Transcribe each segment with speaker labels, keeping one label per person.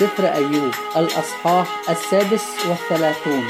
Speaker 1: سفر أيوب الأصحاح 36.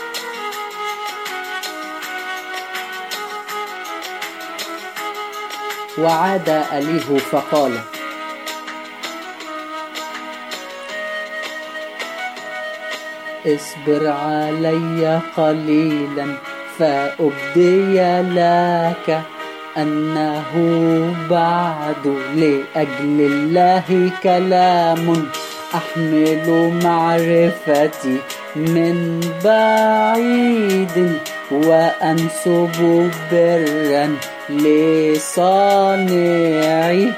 Speaker 1: وعاد أليه فقال: اصبر علي قليلا فأبدي لك أنه بعد لأجل الله كلام أحمل معرفتي من بعيد وأنسب برا لصانعي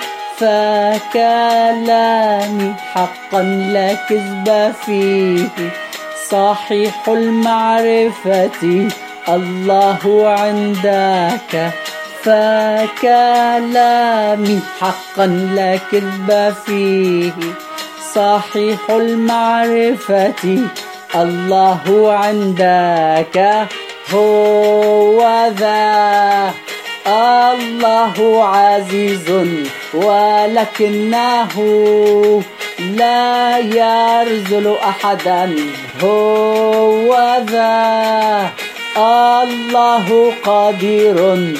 Speaker 1: فكلامي حقا لا كذب فيه صحيح المعرفة الله عندك فكلامي حقا لا كذب فيه صحيح المعرفة الله عندك هو ذا الله عزيز ولكنه لا يرذل أحدا هو ذا الله قدير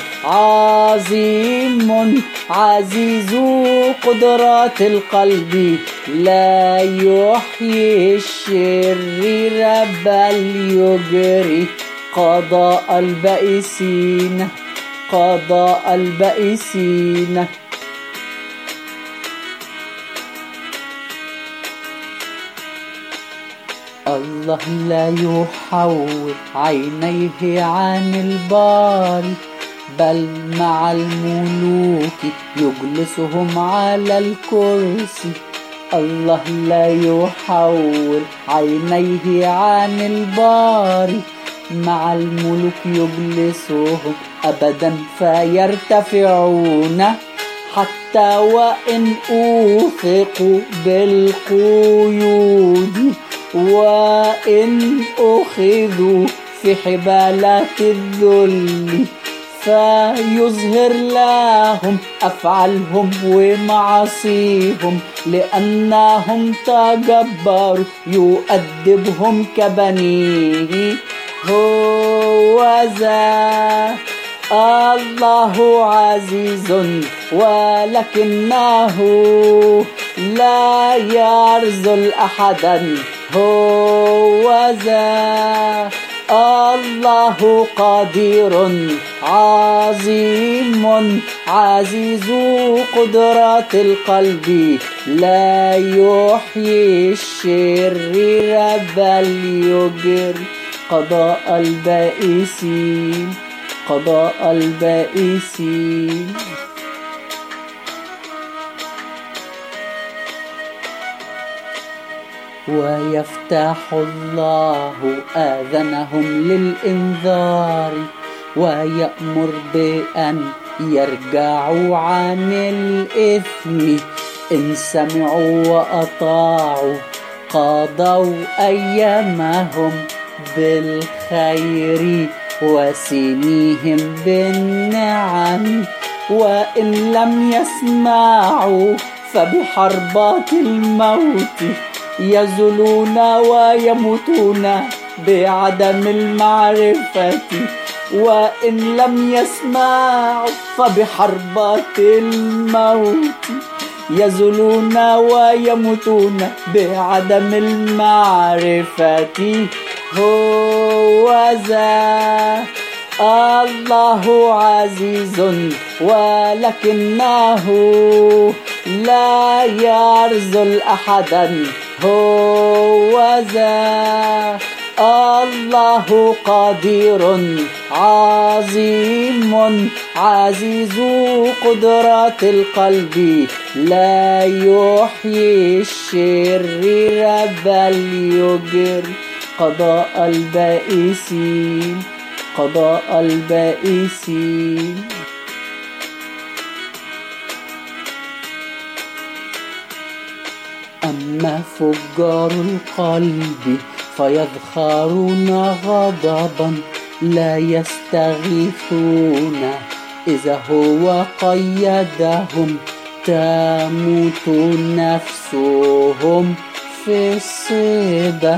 Speaker 1: عظيم عزيز قدرات القلب لا يحيي الشرير بل يجري قضاء البائسين قضاء البائسين. الله لا يحول عينيه عن البار بل مع الملوك يجلسهم على الكرسي. الله لا يحول عينيه عن البار مع الملوك يجلسهم أبدا فيرتفعون حتى وإن أوثقوا بالقيود وإن أخذوا في حبالات الذل فيظهر لهم أفعالهم ومعاصيهم لأنهم تجبروا يؤدبهم كبنيه هو ذا الله عزيز ولكنه لا يرذل أحدا هو ذا الله قدير عظيم عزيز قدرات القلب لا يحيي الشرير بل يجري قضاء البائسين قضاء البائسين. ويفتح الله آذانهم للإنذار ويأمر بأن يرجعوا عن الإثم إن سمعوا وأطاعوا قضوا أيامهم بالخير وسنيهم بالنعم وإن لم يسمعوا فبحربات الموت يزلون ويموتون بعدم المعرفة وإن لم يسمعوا فبحربات الموت يزلون ويموتون بعدم المعرفة هو ذا الله عزيز ولكنه لا يرذل أحدا هو ذا الله قدير عظيم عزيز قدرات القلب لا يحيي الشرير بل يجري قضاء البائسين قضاء البائسين. أما فجار القلب فيذخرون غضبا لا يستغيثون إذا هو قيدهم تموت نفسهم في الصيدة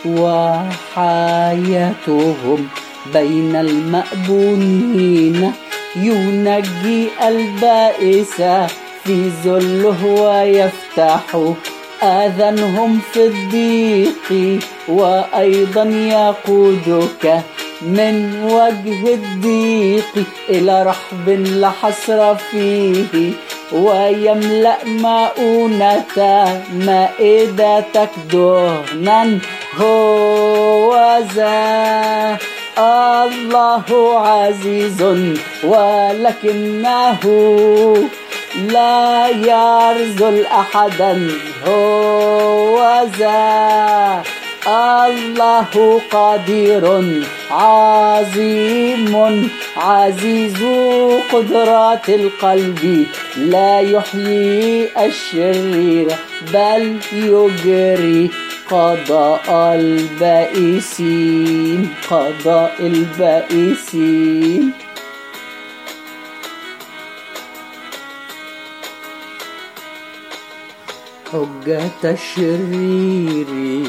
Speaker 1: وحياتهم بين المأبونين، ينجي البائس في ذله ويفتح آذانهم في الضيق، وأيضا يقودك من وجه الضيق إلى رحب لا حصر فيه، ويملأ مؤونة مائدتك دهنا. هو ذا الله عزيز ولكنه لا يرذل أحدا. هو ذا الله قدير عظيم عزيز قدرات القلب، لا يحيي الشرير بل يجري قضاء البائسين. قضاء البائسين. حجة الشرير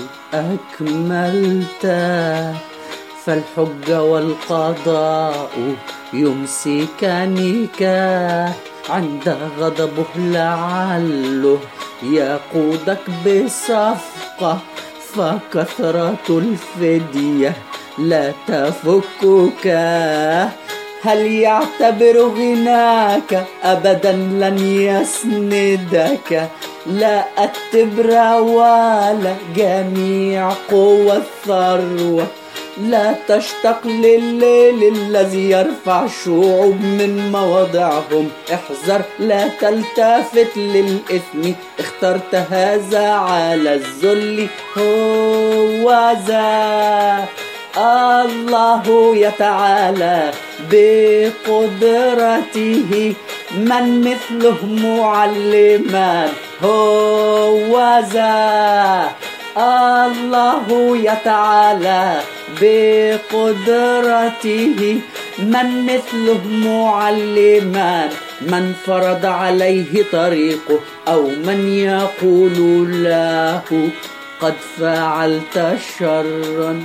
Speaker 1: أكملت، فالحج والقضاء يمسكانك عند غضبه، لعله يقودك بصفقة، فكثرة الفدية لا تفكك. هل يعتبر غناك أبدا لن يسندك، لا التبر ولا جميع قوى الثروة. لا تشتق لليل الذي يرفع شعوب من مواضعهم، احذر لا تلتفت للإثم، اخترت هذا على الذل. هو ذا الله يتعالى بقدرته، من مثله معلما. هو ذا الله يتعالى بقدرته، من مثله معلما. من فرض عليه طريقه، أو من يقول له قد فعلت شرا.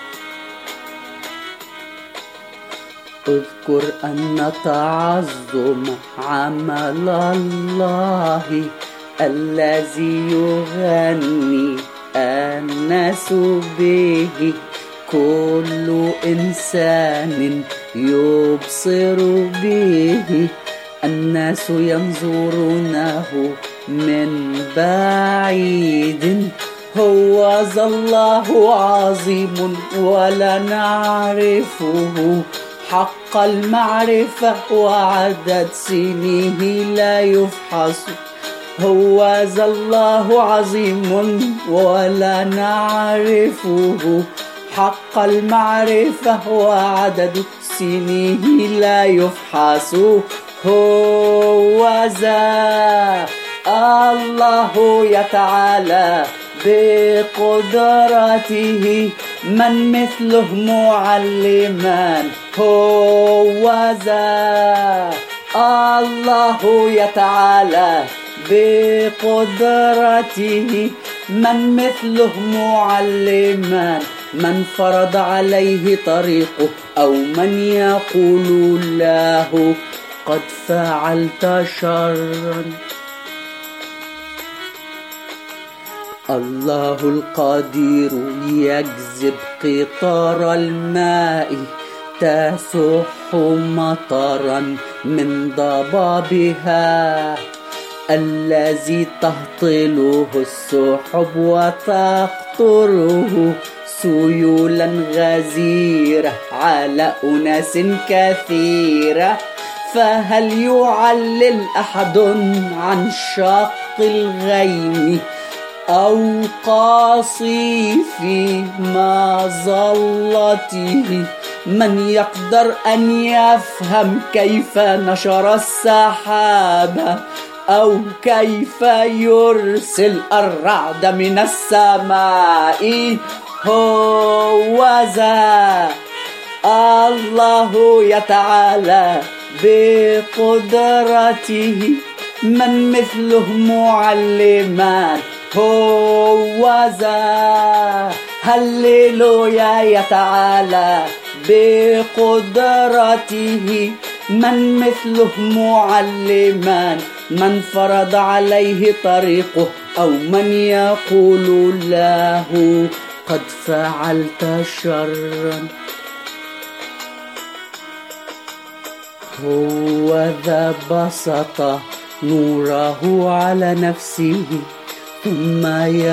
Speaker 1: اذكر أن تعظم عمل الله الذي يغني الناس به، كل إنسان يبصر به، الناس ينظرونه من بعيد. هو ذا الله عظيم ولا نعرفه حق المعرفة، وعدد سنيه لا يفحص. هو ذا الله عظيم ولا نعرفه حق المعرفة، وعدد سنيه لا يفحص. هو ذا الله يتعالى بقدرته، من مثله معلما. هو ذا الله يتعالى بقدرته، من مثله معلما. من فرض عليه طريقه، أو من يقول له قد فعلت شرا. الله القدير يجذب قطار الماء، تسح مطرا من ضبابها، الذي تهطله السحب وتقطره سيولا غزيرة على أناس كثيرة. فهل يعلل أحد عن شق الغيم، أو قاصي في مظلته؟ من يقدر أن يفهم كيف نشر السحاب، أو كيف يرسل الرعد من السماء؟ هو ذا الله يتعالى بقدرته، من مثله معلما. هو ذا هللويا يتعالى بقدرته، من مثله معلما، من فرض عليه طريقه، أو من يقول له قد فعلت شرا. هو ذا بسط نوره على نفسه، ثم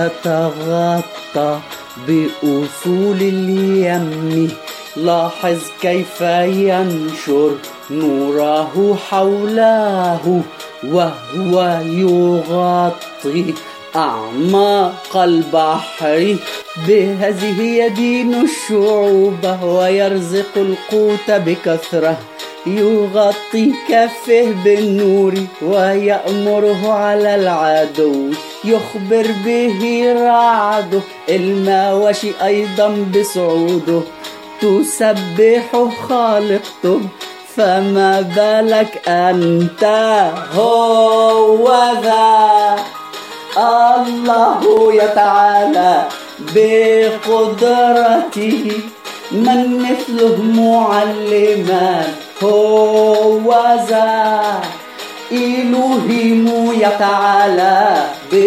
Speaker 1: يتغطى بأصول اليم. لاحظ كيف ينشر نوره حوله، وهو يغطي أعماق البحر. بهذه يدين الشعوب ويرزق القوت بكثرة. يغطي كفه بالنور ويأمره على العدو. يخبر به رعده، المواشي أيضا بصعوده. تسبح خالقته، فما بالك أنت. هو ذا الله يتعالى بقدرته، من مثله معلما. هو ذا إلهيم يتعالى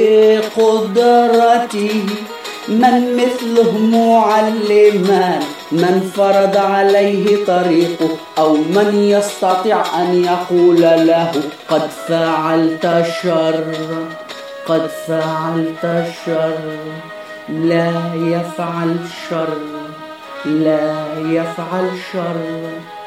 Speaker 1: بقدرته، من مثله معلما، من فرض عليه طريقه، أو من يستطيع أن يقول له قد فعلت شرا، قد فعلت شرا. لا يفعل شر، لا يفعل شر.